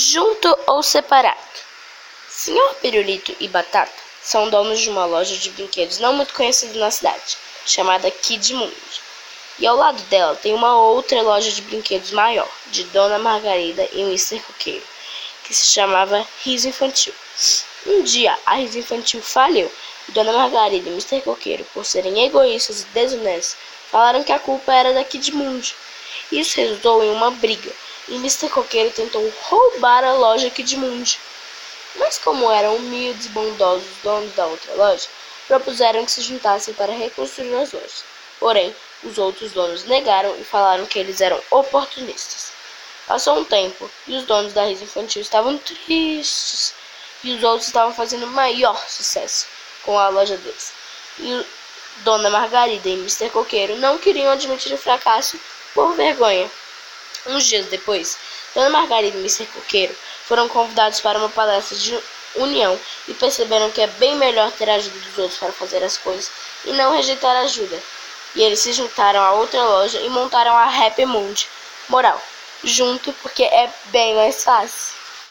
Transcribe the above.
Junto ou separado? Senhor Pirulito e Batata são donos de uma loja de brinquedos não muito conhecida na cidade, chamada Kid Mundo. E ao lado dela tem uma outra loja de brinquedos maior, de Dona Margarida e Mr. Coqueiro, que se chamava Riso Infantil. Um dia, a Riso Infantil faliu e Dona Margarida e Mr. Coqueiro, por serem egoístas e desonestos, falaram que a culpa era da Kid Mundo. Isso resultou em uma briga, e Mr. Coqueiro tentou roubar a loja Kid Mundo. Mas como eram humildes e bondosos os donos da outra loja, propuseram que se juntassem para reconstruir as lojas. Porém, os outros donos negaram e falaram que eles eram oportunistas. Passou um tempo e os donos da Riso Infantil estavam tristes e os outros estavam fazendo maior sucesso com a loja deles. E Dona Margarida e Mr. Coqueiro não queriam admitir o fracasso por vergonha. Uns dias depois, Dona Margarida e Mr. Coqueiro foram convidados para uma palestra de união e perceberam que é bem melhor ter a ajuda dos outros para fazer as coisas e não rejeitar a ajuda. E eles se juntaram a outra loja e montaram a Happy Mundo. Moral: junto porque é bem mais fácil.